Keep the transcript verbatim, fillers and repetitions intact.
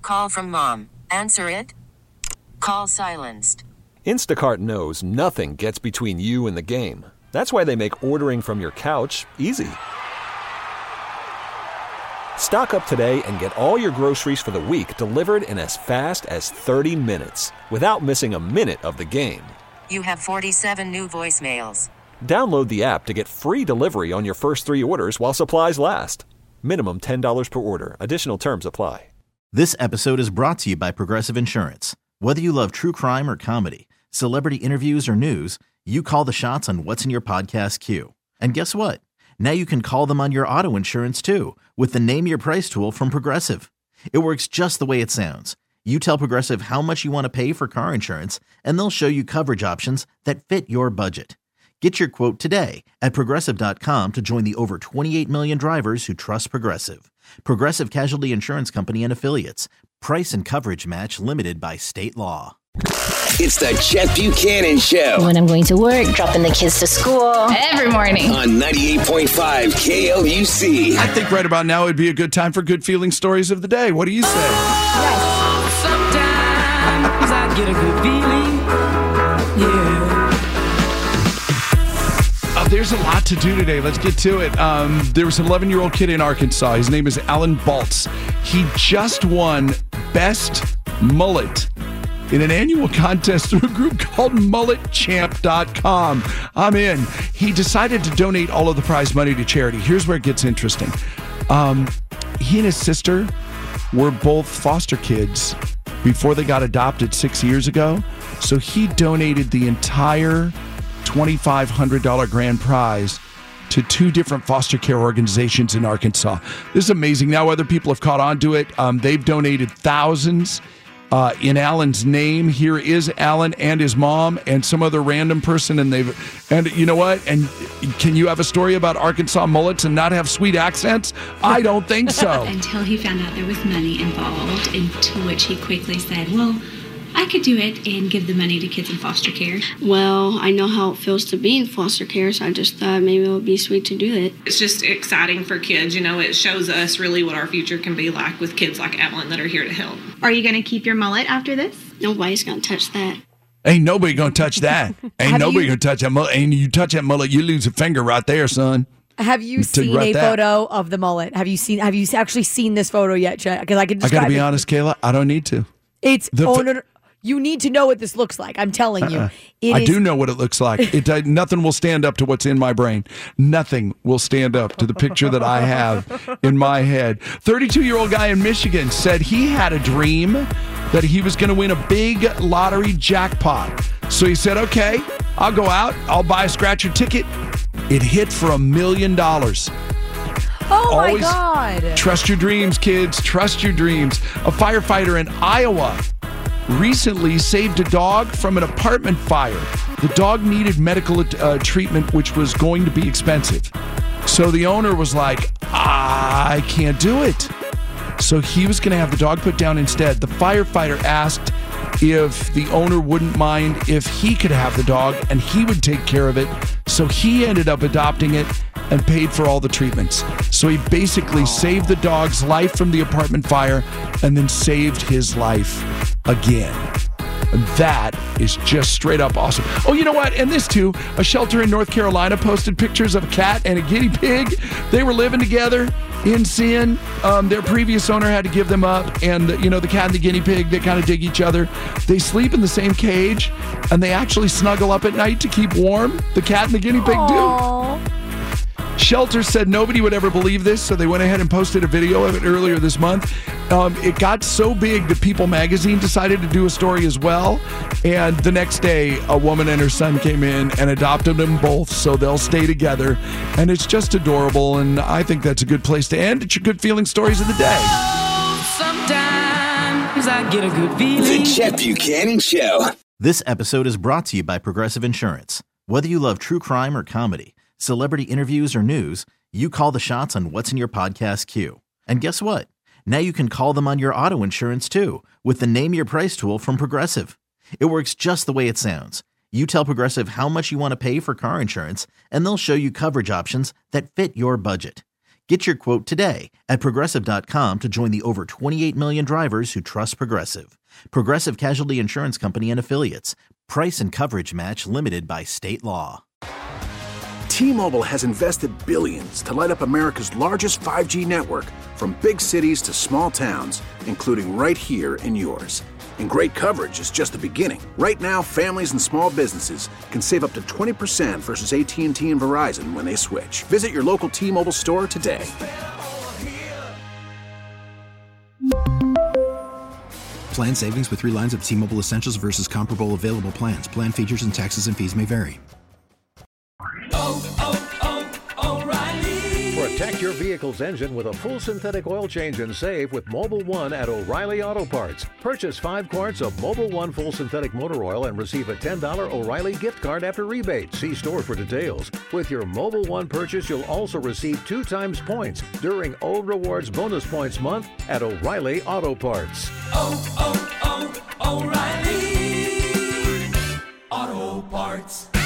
call from mom. Answer it. Call silenced. Instacart knows nothing gets between you and the game. That's why they make ordering from your couch easy. Stock up today and get all your groceries for the week delivered in as fast as thirty minutes without missing a minute of the game. You have forty-seven new voicemails. Download the app to get free delivery on your first three orders while supplies last. Minimum ten dollars per order. Additional terms apply. This episode is brought to you by Progressive Insurance. Whether you love true crime or comedy, celebrity interviews or news, you call the shots on what's in your podcast queue. And guess what? Now you can call them on your auto insurance too with the Name Your Price tool from Progressive. It works just the way it sounds. You tell Progressive how much you want to pay for car insurance, and they'll show you coverage options that fit your budget. Get your quote today at Progressive dot com to join the over twenty-eight million drivers who trust Progressive. Progressive Casualty Insurance Company and Affiliates. Price and coverage match limited by state law. It's the Chet Buchanan Show. When I'm going to work, dropping the kids to school. Every morning. On ninety-eight point five K L U C. I think right about now would be a good time for good feeling stories of the day. What do you say? Yes. Sometimes I get a good feeling. Yeah. Uh, there's a lot to do today. Let's get to it. Um, there was an eleven-year-old kid in Arkansas. His name is Alan Baltz. He just won Best Mullet in an annual contest through a group called mullet champ dot com. I'm in. He decided to donate all of the prize money to charity. Here's where it gets interesting. Um, he and his sister were both foster kids before they got adopted six years ago. So he donated the entire twenty-five hundred dollars grand prize to two different foster care organizations in Arkansas. This is amazing. Now other people have caught on to it. Um, they've donated thousands uh, in Alan's name. Here is Alan and his mom and some other random person. And they've, and you know what? And can you have a story about Arkansas mullets and not have sweet accents? I don't think so. Until he found out there was money involved, into which he quickly said, well, I could do it and give the money to kids in foster care. Well, I know how it feels to be in foster care, so I just thought maybe it would be sweet to do it. It's just exciting for kids. You know, it shows us really what our future can be like with kids like Alan that are here to help. Are you going to keep your mullet after this? Nobody's going to touch that. Ain't nobody going to touch that. Ain't nobody going to touch that mullet. Ain't you touch that mullet, you lose a finger right there, son. Have you seen right a that. photo of the mullet? Have you seen? Have you actually seen this photo yet, Chet? Because I can. I got to be it. honest, Kayla. I don't need to. It's the, oh, no, no. You need to know what this looks like. I'm telling you. Uh-uh. It I is- do know what it looks like. It uh, nothing will stand up to what's in my brain. Nothing will stand up to the picture that I have in my head. thirty-two-year-old guy in Michigan said he had a dream that he was going to win a big lottery jackpot. So he said, okay, I'll go out. I'll buy a scratcher ticket. It hit for a million dollars. Oh, Always my God. Trust your dreams, kids. Trust your dreams. A firefighter in Iowa recently saved a dog from an apartment fire. The dog needed medical uh, treatment, which was going to be expensive. So the owner was like, I can't do it. So he was going to have the dog put down instead. The firefighter asked if the owner wouldn't mind if he could have the dog and he would take care of it. So he ended up adopting it and paid for all the treatments. So he basically saved the dog's life from the apartment fire and then saved his life again. That is just straight up awesome. Oh, you know what? And this too, a shelter in North Carolina posted pictures of a cat and a guinea pig. They were living together in sin. Um, their previous owner had to give them up. And, you know, the cat and the guinea pig, they kind of dig each other. They sleep in the same cage and they actually snuggle up at night to keep warm. The cat and the guinea pig Aww. do. Shelter said nobody would ever believe this, so they went ahead and posted a video of it earlier this month. Um, it got so big that People magazine decided to do a story as well. And the next day, a woman and her son came in and adopted them both, so they'll stay together. And it's just adorable, and I think that's a good place to end. It's your good feeling stories of the day. Sometimes I get a good feeling. The Chet Buchanan Show. This episode is brought to you by Progressive Insurance. Whether you love true crime or comedy, celebrity interviews or news, you call the shots on what's in your podcast queue. And guess what? Now you can call them on your auto insurance too with the Name Your Price tool from Progressive. It works just the way it sounds. You tell Progressive how much you want to pay for car insurance, and they'll show you coverage options that fit your budget. Get your quote today at Progressive dot com to join the over twenty-eight million drivers who trust Progressive. Progressive Casualty Insurance Company and Affiliates. Price and coverage match limited by state law. T-Mobile has invested billions to light up America's largest five G network, from big cities to small towns, including right here in yours. And great coverage is just the beginning. Right now, families and small businesses can save up to twenty percent versus A T and T and Verizon when they switch. Visit your local T-Mobile store today. Plan savings with three lines of T-Mobile Essentials versus comparable available plans. Plan features and taxes and fees may vary. Oh, oh, oh, O'Reilly. Protect your vehicle's engine with a full synthetic oil change and save with Mobil one at O'Reilly Auto Parts. Purchase five quarts of Mobil one full synthetic motor oil and receive a ten dollars O'Reilly gift card after rebate. See store for details. With your Mobil one purchase, you'll also receive two times points during O Rewards Bonus Points Month at O'Reilly Auto Parts. Oh, oh, oh, O'Reilly Auto Parts.